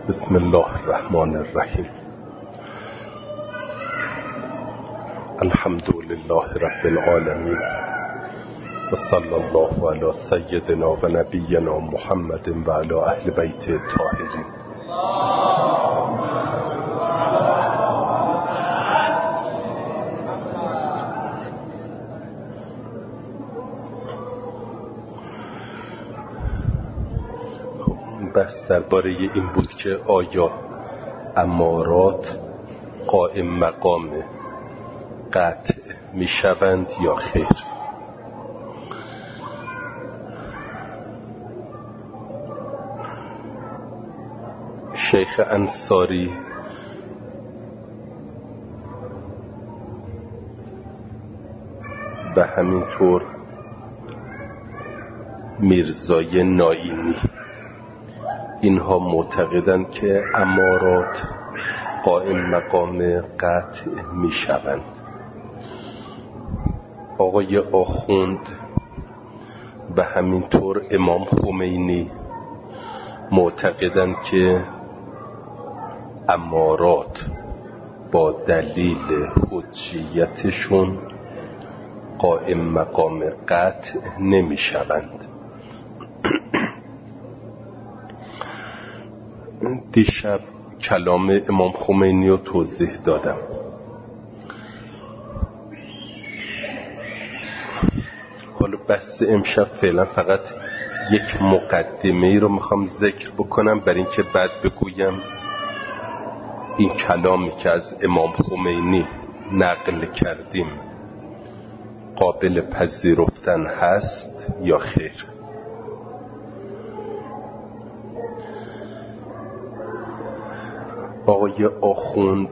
بسم الله الرحمن الرحیم. الحمد لله رب العالمین و صلی الله علی سیدنا و نبینا محمد و علی اهل بیت الطاهرین. بحث درباره این بود که آیا امارات قائم مقام قطع می شوند یا خیر. شیخ انصاری و همینطور میرزای نائینی اینها معتقدند که امارات قائم مقام قطع می شوند. آقای آخوند و همینطور امام خمینی معتقدند که امارات با دلیل حجیتشون قائم مقام قطع نمی شوند. دیشب کلام امام خمینی رو توضیح دادم. حالا بحث امشب فعلا فقط یک مقدمه رو میخوام ذکر بکنم برای اینکه بعد بگویم این کلامی که از امام خمینی نقل کردیم قابل پذیرفتن هست یا خیر. آقای آخوند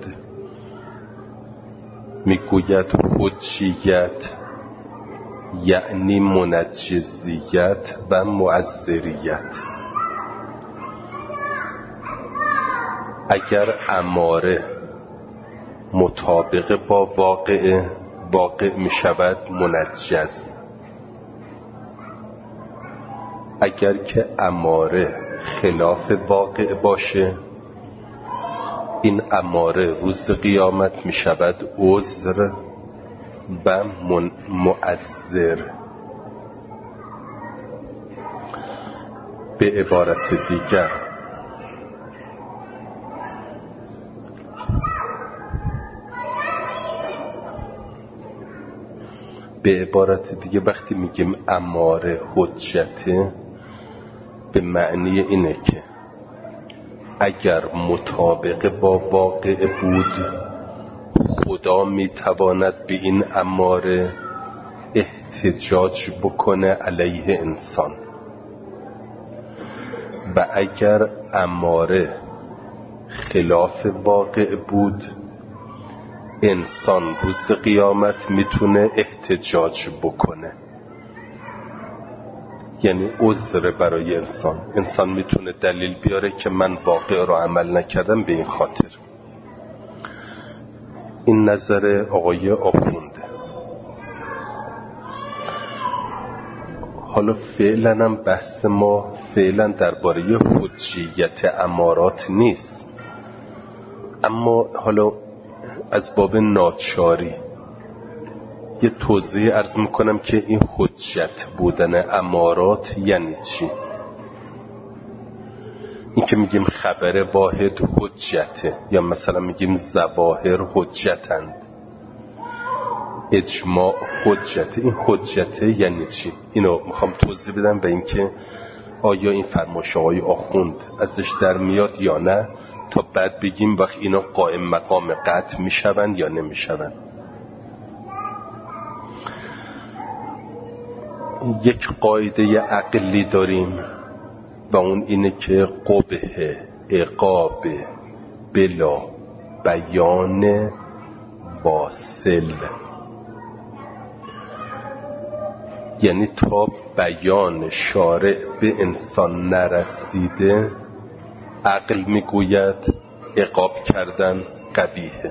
میگوید حجیت یعنی منجزیت و معذریت. اگر اماره مطابق با واقع می شود منجز، اگر که اماره خلاف واقع باشه این اماره روز قیامت می شود عذر و معذر. به عبارت دیگه وقتی میگیم اماره حجته به معنی اینه که اگر مطابق با واقع بود خدا میتواند به این اماره احتجاج بکنه علیه انسان، و اگر اماره خلاف واقع بود انسان روز قیامت میتونه احتجاج بکنه، یعنی عذر برای انسان میتونه دلیل بیاره که من واقع رو عمل نکردم به این خاطر. این نظر آقای آخونده. حالا فعلا هم بحث ما فعلا درباره حجیت امارات نیست، اما حالا از باب ناچاری یه توضیح عرض میکنم که این حجت بودن امارات یعنی چی. این که میگیم خبر واحد حجته یا مثلا میگیم ظواهر حجتند، اجماع حجته، این حجته یعنی چی؟ اینو میخوام توضیح بدم به اینکه آیا این فرمایش آقای آخوند ازش در میاد یا نه، تا بعد بگیم وقت اینا قائم مقام قطع میشوند یا نمیشوند. یک قاعده عقلی داریم و اون اینه که قبح عقاب بلا بیان واصل، یعنی تا بیان شارع به انسان نرسیده عقل میگوید عقاب کردن قبیحه.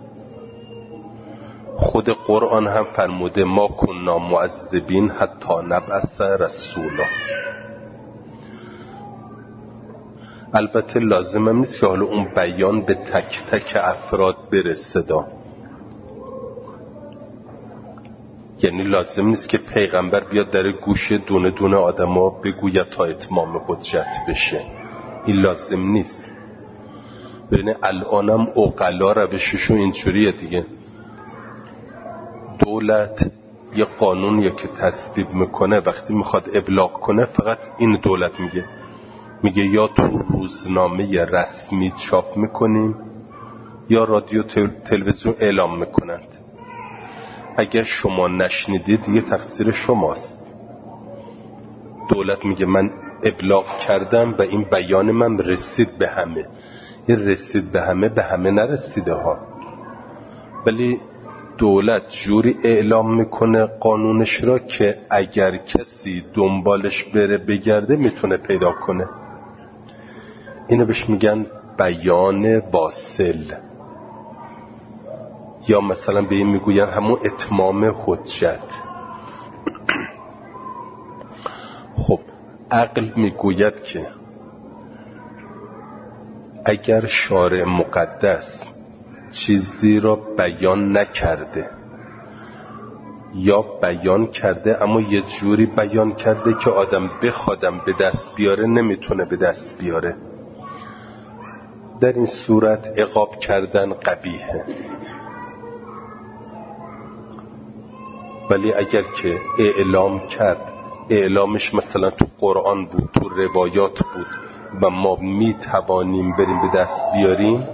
خود قرآن هم فرموده ما کننا معذبین حتی نبعث رسولا. البته لازم هم نیست که حالا اون بیان به تک تک افراد برسه. یعنی لازم نیست که پیغمبر بیاد در گوش دونه دونه آدم ها بگوید تا اتمام حجت بشه. این لازم نیست. ببینه الانم عقلا روششون اینجوریه دیگه. دولت یه قانون که تصویب میکنه، وقتی میخواد ابلاغ کنه فقط این دولت میگه یا تو روزنامه رسمی چاپ میکنیم یا رادیو تلویزیون اعلام میکنند. اگر شما نشنیدید دیگه تقصیر شماست. دولت میگه من ابلاغ کردم و این بیان من رسید به همه. این رسید به همه نرسیده ها. ولی دولت جوری اعلام میکنه قانونش را که اگر کسی دنبالش بره بگرده میتونه پیدا کنه. اینو بهش میگن بیان واصل، یا مثلا به این میگوین همون اتمام حجت. خب عقل میگوید که اگر شارع مقدس چیزی را بیان نکرده یا بیان کرده اما یه جوری بیان کرده که آدم بخوادم به دست بیاره نمیتونه به دست بیاره، در این صورت عقاب کردن قبیحه. ولی اگر که اعلام کرد، اعلامش مثلا تو قرآن بود، تو روایات بود و ما میتوانیم بریم به دست بیاریم،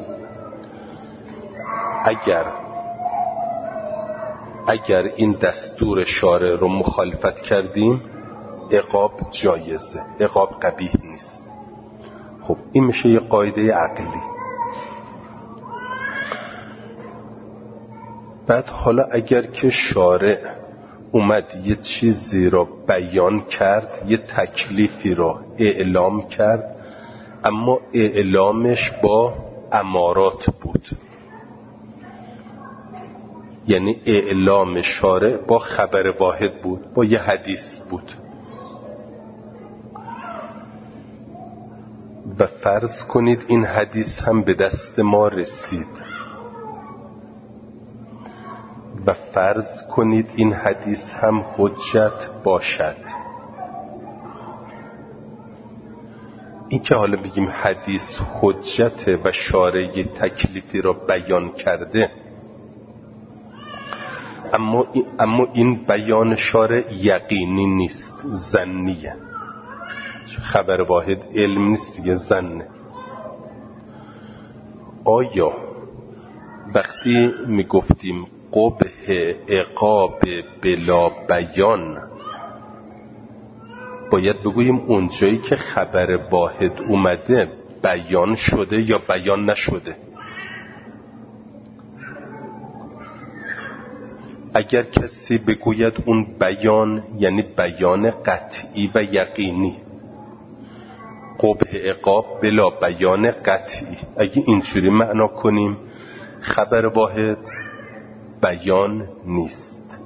اگر این دستور شارع رو مخالفت کردیم عقاب جایزه، عقاب قبیح نیست. خب این میشه یه قاعده عقلی. بعد حالا اگر که شارع اومد یه چیزی رو بیان کرد، یه تکلیفی رو اعلام کرد، اما اعلامش با امارات بود، یعنی اعلام شارع با خبر واحد بود، با یه حدیث بود، و فرض کنید این حدیث هم به دست ما رسید و فرض کنید این حدیث هم حجت باشد. این که حالا بگیم حدیث حجته و شارع یه تکلیفی را بیان کرده، اما این بیان شارع یقینی نیست، ظنیه. خبر واحد علم نیست دیگه، ظنه. آیا وقتی میگفتیم قبح عقاب بلا بیان باید بگوییم اونجایی که خبر واحد اومده بیان شده یا بیان نشده؟ اگر کسی بگوید اون بیان یعنی بیان قطعی و یقینی، قبح عقاب بلا بیان قطعی، اگه اینجوری معنا کنیم خبر واحد بیان نیست.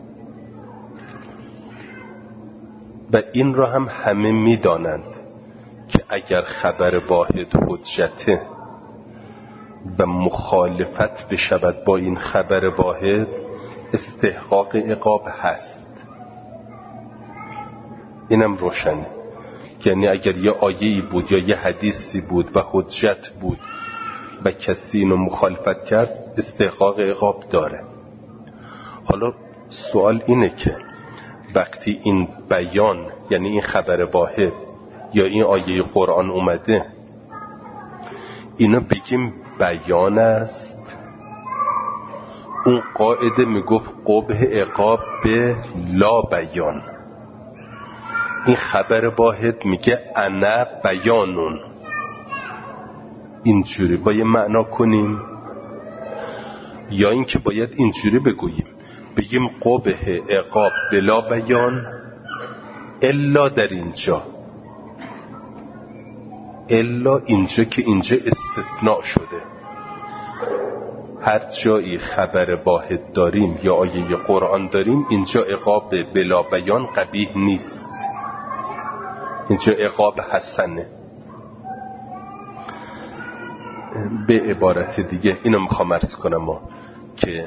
و این را هم همه میدانند که اگر خبر واحد حجته و مخالفت بشود با این خبر واحد استحقاق عقاب هست. اینم روشنه. یعنی اگر یه آیه‌ای بود یا یه حدیثی بود و حجت بود و کسی اینو مخالفت کرد استحقاق عقاب داره. حالا سوال اینه که وقتی این بیان یعنی این خبر واحد یا این آیه قرآن اومده اینو بگیم بیان است، اون قاعده میگفت قبح عقاب به لا بیان، این خبر واحد میگه انا بیانون. اینجوری باید معنا کنیم یا اینکه باید اینجوری بگیم قبح عقاب بلا بیان الا در اینجا، الا اینجا که اینجا استثناء شده. هر جایی خبر واحد داریم یا آیه قرآن داریم اینجا عقاب بلا بیان قبیح نیست، اینجا عقاب حسنه. به عبارت دیگه اینو میخوام عرض کنم که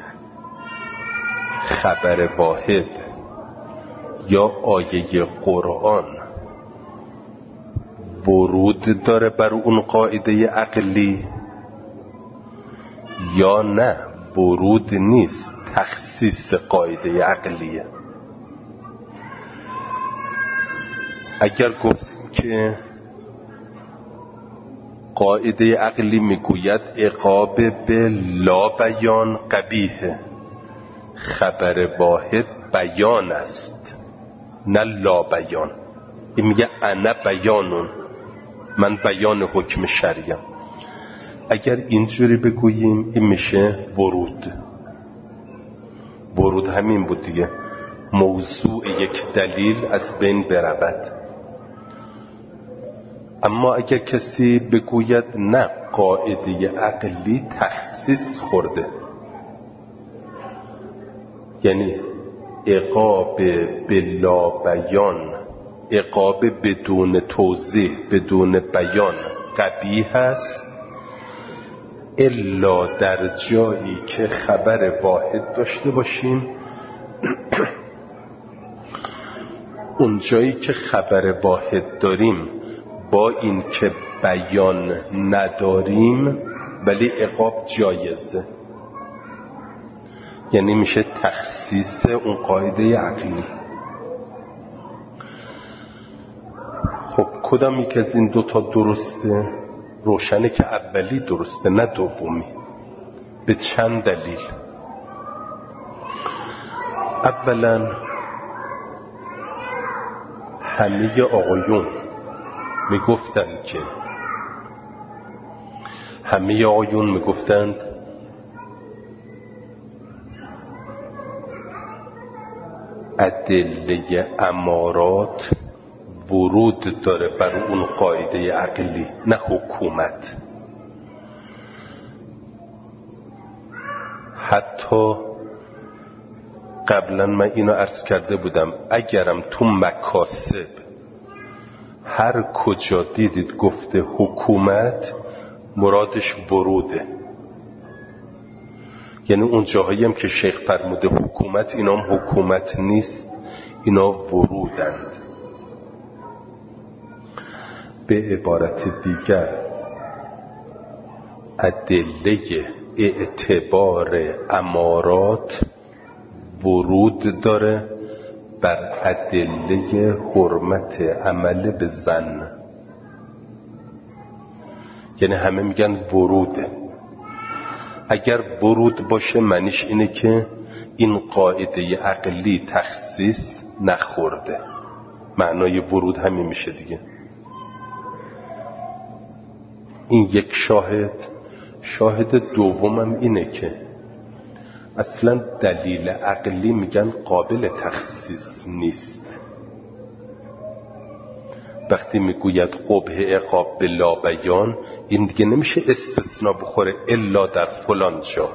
خبر واحد یا آیه قرآن ورود داره بر اون قاعده عقلی یا نه ورود نیست، تخصیص قاعده عقلیه. اگر گفتیم که قاعده عقلی میگوید عقاب به لا بیان قبیحه، خبر واحد بیان است نه لا بیان. این میگه انا بیانون، من بیان حکم شرعیم. اگر اینجوری بگوییم این میشه ورود. ورود همین بود دیگه، موضوع یک دلیل از بین برود. اما اگر کسی بگوید نه قاعده عقلی تخصیص خورده، یعنی عقاب بلا بیان، عقاب بدون توضیح بدون بیان قبیح است الا در جایی که خبر واحد داشته باشیم. اون جایی که خبر واحد داریم با این که بیان نداریم ولی عقاب جایزه، یعنی میشه تخصیص اون قاعده عقلی. خب کدام یک از این دوتا درسته؟ روشنه که اولی درسته نه دومی. به چند دلیل. اولا همه آقایون میگفتند ادله امارات ورود داره بر اون قاعده عقلی نه حکومت. حتی قبلا من اینو عرض کرده بودم، اگرم تو مکاسب هر کجا دیدید گفته حکومت مرادش وروده، یعنی اون جاهایی هم که شیخ فرموده حکومت، اینا هم حکومت نیست، اینا ورودند. به عبارت دیگر ادله اعتبار امارات ورود داره بر ادله حرمت عمل به زن، یعنی همه میگن وروده. اگر ورود باشه معنیش اینه که این قاعده عقلی تخصیص نخورده، معنای ورود همین میشه دیگه. این یک شاهد دومم اینه که اصلا دلیل عقلی میگن قابل تخصیص نیست. وقتی میگوید قبح عقاب بلا بیان، این دیگه نمیشه استثناء بخوره الا در فلان جا.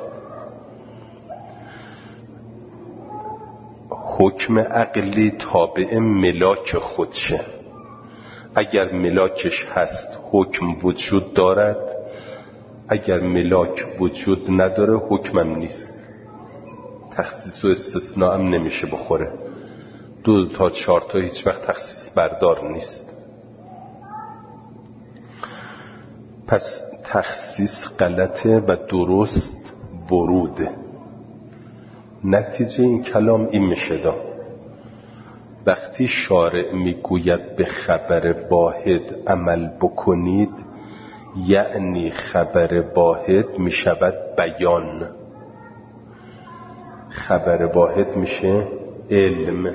حکم عقلی تابع ملاک خودشه، اگر ملاکش هست حکم وجود دارد، اگر ملاک وجود نداره حکمم نیست. تخصیص و استثناء هم نمیشه بخوره. 2 تا 4 تا هیچ وقت تخصیص بردار نیست. پس تخصیص غلطه و درست وروده. نتیجه این کلام این میشه وقتی شارع میگوید به خبر واحد عمل بکنید، یعنی خبر واحد میشود بیان، خبر واحد میشه علم.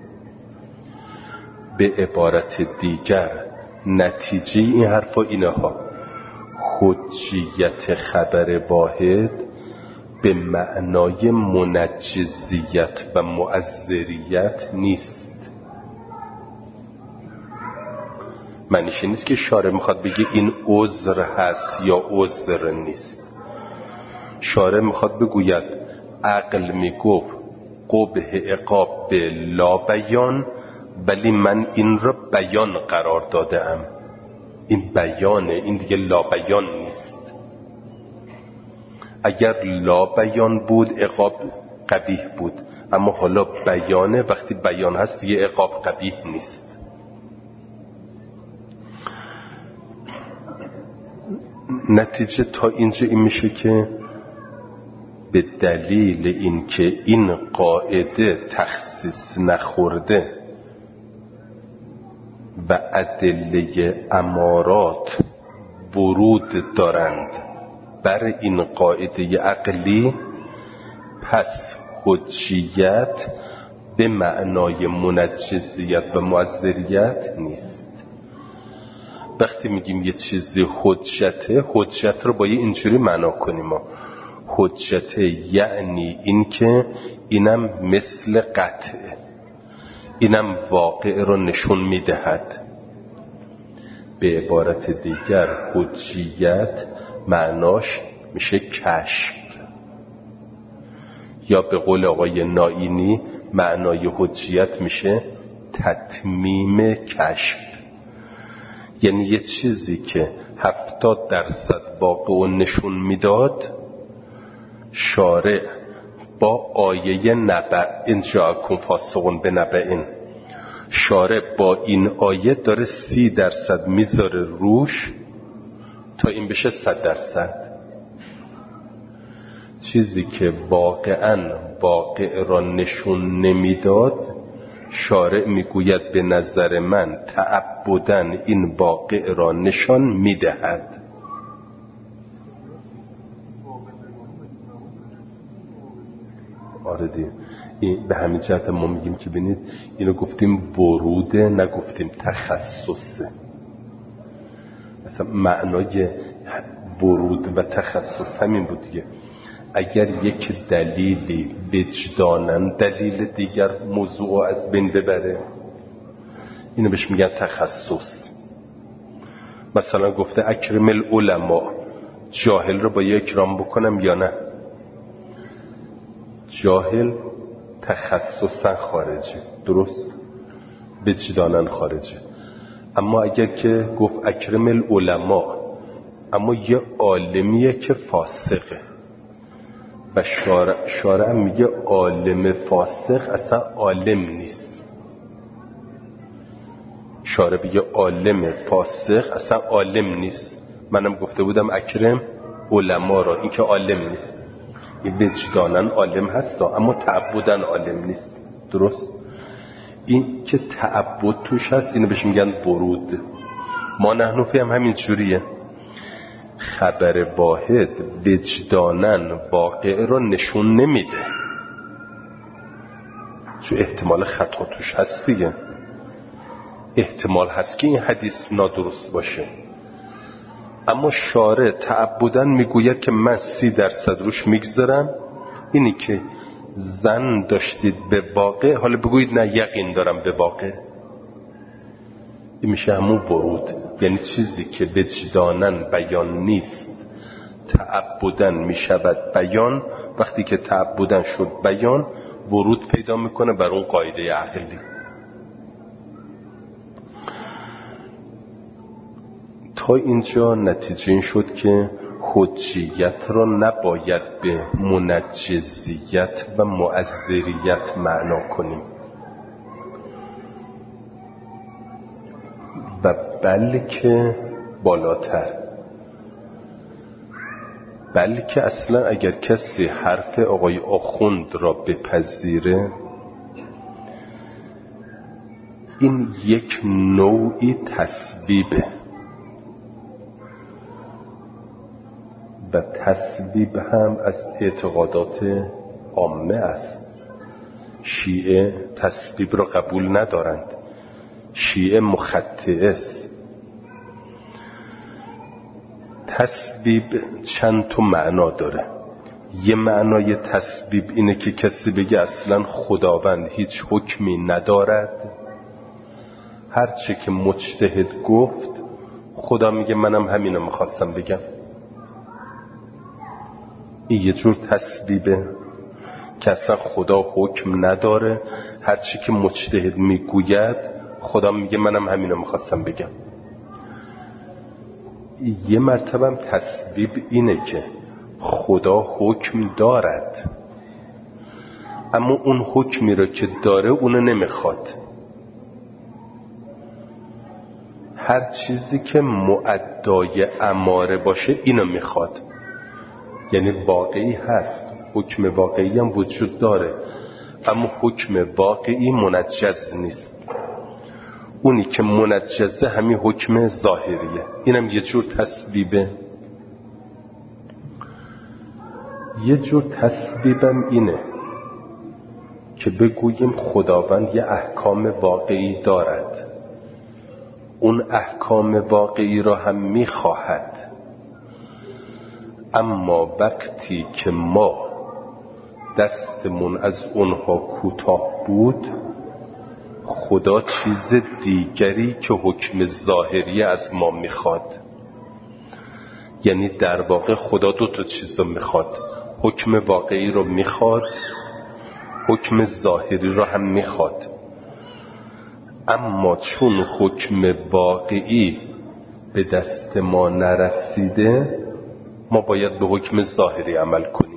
به عبارت دیگر نتیجه این حرفا اینها: حجیت خبر واحد به معنای منجزیت و مؤثریت نیست. معنیش نیست که شارع میخواد بگه این عذر هست یا عذر نیست. شارع میخواد بگوید عقل میگفت قبح عقاب به لا بیان، ولی من این را بیان قرار دادم. این بیانه، این دیگه لا بیان نیست. اگر لا بیان بود عقاب قبیح بود، اما حالا بیانه، وقتی بیان هست دیگه عقاب قبیح نیست. نتیجه تا اینجا این میشه که به دلیل اینکه این قاعده تخصیص نخورده و ادله امارات ورود دارند بر این قاعده عقلی، پس حجیت به معنای منجزیت و مؤثریت نیست. وقتی میگیم یه چیزی حجته، حجت رو باید اینجوری معنا کنیم. حجت یعنی این که اینم مثل قطعه، اینم واقع رو نشون میدهد. به عبارت دیگر حجیت معناش میشه کشف، یا به قول آقای نائینی معنای حجیت میشه تتمیم کشف. یعنی یه چیزی که 70% واقع و نشون میداد، شارع با آیه نبأ ان جاءکم فاسق بنبأ، شارع با این آیه داره 30% میذاره روش تا این بشه 100%. چیزی که واقعا واقع را نشون نمیداد، شارع میگوید به نظر من تعبداً این واقع را نشان میدهد. آره دیگه، این به همین جهت ما میگیم که ببینید اینو گفتیم وروده، نگفتیم تخصصه. مثلا معنای ورود و تخصص همین بود دیگه. اگر یک دلیلی وجداناً دلیل دیگر موضوع از بین ببره، اینو بهش میگن تخصص. مثلا گفته اکرم العلماء، جاهل رو با یک اکرام بکنم یا نه؟ جاهل تخصصاً خارجه، درست؟ وجداناً خارجه. اما اگر که گفت اکرم العلماء، اما یه عالمیه که فاسقه و شارع میگه عالم فاسق اصلا عالم نیست. شارع بگه عالم فاسق اصلا عالم نیست. منم گفته بودم اکرم علما را، این که عالم نیست. این وجداناً عالم هست اما تعبداً عالم نیست، درست؟ این که تعبد توش هست اینو بهش میگن ورود. ما نحنفی هم همین جوریه. خبر واحد وجداناً واقع رو نشون نمیده، چون احتمال خطا توش هست دیگه. احتمال هست که این حدیث نادرست باشه، اما شارع تعبداً میگوید که من 30% روش میگذارم، اینی که زن داشتید به واقع، حالا بگویید نه یقین دارم به واقع. این میشه همون ورود. یعنی چیزی که وجداناً بیان نیست تعبداً میشود بیان، وقتی که تعبداً شد بیان ورود پیدا میکنه بر اون قاعده عقلی. تا اینجا نتیجه این شد که حجیت را نباید به منجزیت و مؤثریت معنا کنیم و بلکه بالاتر، بلکه اصلا اگر کسی حرف آقای آخوند را بپذیره، این یک نوعی تسبیبه و تسبیب هم از اعتقادات عامه است. شیعه تسبیب را قبول ندارند، شیعه مخطئه است. تسبیب چند تا معنا داره. یه معنای تسبیب اینه که کسی بگه اصلا خداوند هیچ حکمی ندارد، هرچی که مجتهد گفت خدا میگه منم همینو میخواستم بگم. این یه جور تسبیبه که اصلا خدا حکم نداره، هرچی که مجتهد میگوید خدا میگه منم همینو میخواستم بگم. یه مرتبه هم تسبیب اینه که خدا حکم دارد، اما اون حکمی رو که داره اونو نمیخواد. هر چیزی که مؤدای اماره باشه اینو میخواد. یعنی واقعی هست، حکم واقعی هم وجود داره، اما حکم واقعی منجز نیست. اونی که منجزه همین حکم ظاهریه. اینم یه جور تصویبه. یه جور تصویبم اینه که بگوییم خداوند یه احکام واقعی دارد، اون احکام واقعی را هم میخواهد، اما وقتی که ما دستمون از اونها کوتاه بود، خدا چیز دیگری که حکم ظاهری از ما میخواد. یعنی در واقع خدا دو تا چیز رو میخواد، حکم واقعی رو میخواد، حکم ظاهری رو هم میخواد. اما چون حکم واقعی به دست ما نرسیده، ما باید به حکم ظاهری عمل کنیم.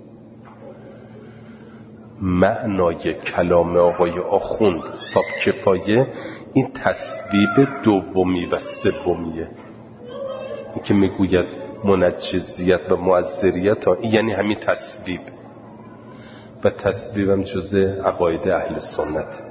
معنای کلام آقای آخوند صاحب کفایه این تصویب دومی و سومیه. این که میگوید منجزیت و معذریت، یعنی همین تصویب، و تصویب هم جزء عقاید اهل سنت.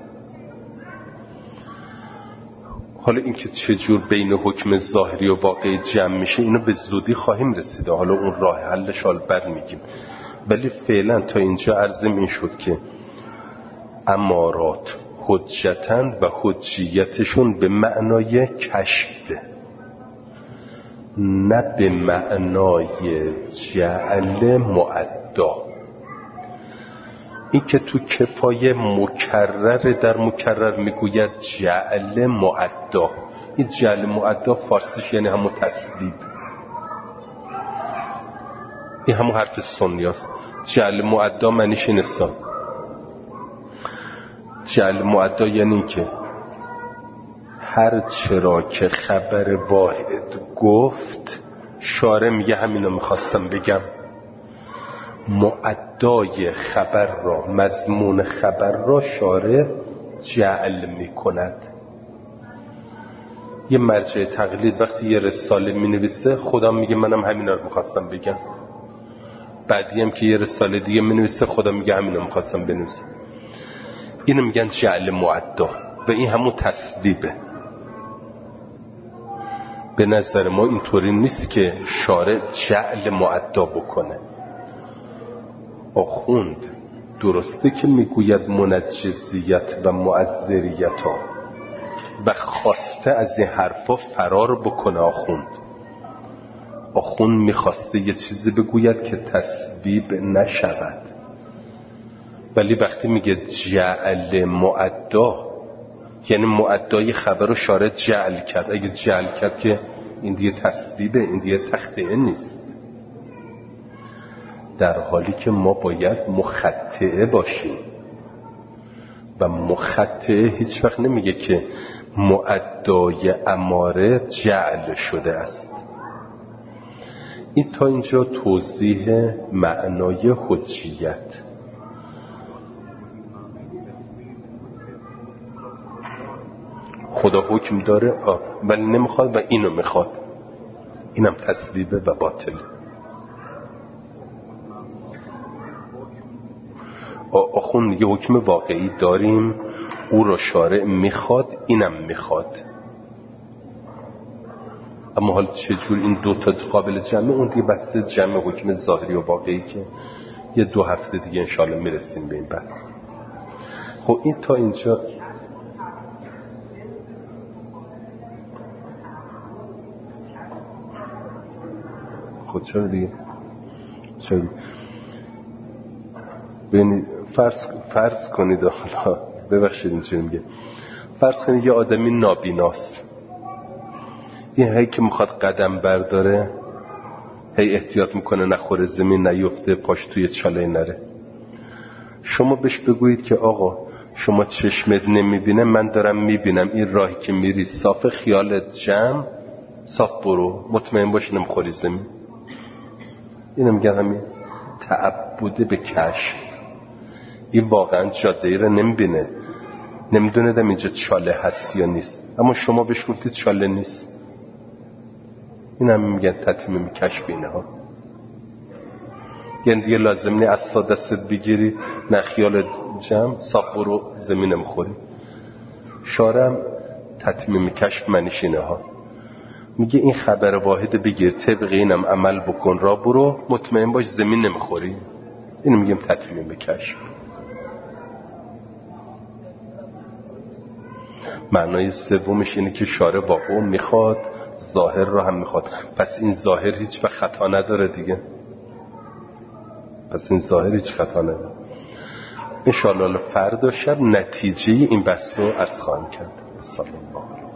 حالا اینکه چجور بین حکم ظاهری و واقعی جمع میشه، اینو به زودی خواهیم رسیده. حالا اون راه حلش حال بعد میگیم، ولی فعلا تا اینجا عرضم این شد که امارات حجتن و حجیتشون به معنای کشفه، نه به معنای جعل معدا. این که تو کفایه مکرر در مکرر میگوید جعل معدا. این جعل معدا فارسیش یعنی همون تصویب، این همون حرف سنی هست. جعل معدا معنیش این است. جعل معدا یعنی که هر چرا که خبر واحد گفت، شارع میگه همینو میخواستم بگم. معدای خبر را، مضمون خبر را شارع جعل میکند. یه مرجع تقلید وقتی یه رساله مینویسه، خدا میگه منم همینا رو میخواستم بگم. بعدی هم که یه رساله دیگه مینویسه، خدا میگه همینو میخواستم بنویسم. اینو میگن جعل معدا و این همون تصویبه. به نظر ما اینطوری نیست که شارع جعل معدا بکنه. آخوند درسته که میگوید منجزیت و معذریت ها و خواسته از این حرفا فرار بکنه. آخوند میخواسته یه چیزی بگوید که تصویب نشود، ولی وقتی میگه جعل معدا، یعنی معدای خبر رو شارع جعل کرد. اگه جعل کرد که این دیگه تصویبه، این دیگه تخطئه نیست. در حالی که ما باید مخطئه باشیم و مخطئه هیچ وقت نمیگه که معدای اماره جعل شده است. این تا اینجا توضیح معنای حجیت. خدا حکم داره ولی نمیخواد و اینو میخواد. اینم تصویبه و باطله. آخون میگه حکم واقعی داریم، او را شارع میخواد، اینم میخواد. اما حال چجور این دوتا قابل جمعه، اون دیگه بحث جمع حکم ظاهری و واقعی که یه 2 هفته دیگه انشاءالله میرسیم به این بحث. خب این تا اینجا خود چرا دیگه چرا ببینید فرض کنید، حالا ببخشید اینجوری میگه، فرض کنید یه آدمی نابیناست، این هی که میخواد قدم برداره هی احتیاط میکنه نخوره زمین، نیفته پاش توی چاله نره. شما بهش بگویید که آقا شما چشمت نمیبینه، من دارم میبینم، این راهی که میری صاف، خیالت جمع، صاف برو، مطمئن باش نمیخوری زمین. اینو میگن همین تعبد به کشف. این واقعا جاده رو نمیبینه، نمیدونه دم اینجا چاله هست یا نیست، اما شما بهش گفتید چاله نیست. این هم میگن تتمیم کشف اینها. یعنی دیگه لازم نیست از دستت بگیری نه خیال جمع صاف برو زمین میخوری. شارم تتمیم کشف منیش اینه ها. میگه این خبر واحد بگیر، طبق اینم عمل بکن، را برو، مطمئن باش زمین نمیخوری. اینو میگیم تتمیم کشف. معنای سومش اینه که شارع واقع میخواد، ظاهر رو هم میخواد. پس این ظاهر هیچ وقت خطا نداره دیگه. پس این ظاهر هیچ خطا نداره. انشاءالله فردا شب نتیجه این بحث رو عرض خواهم کرد. سلام الله.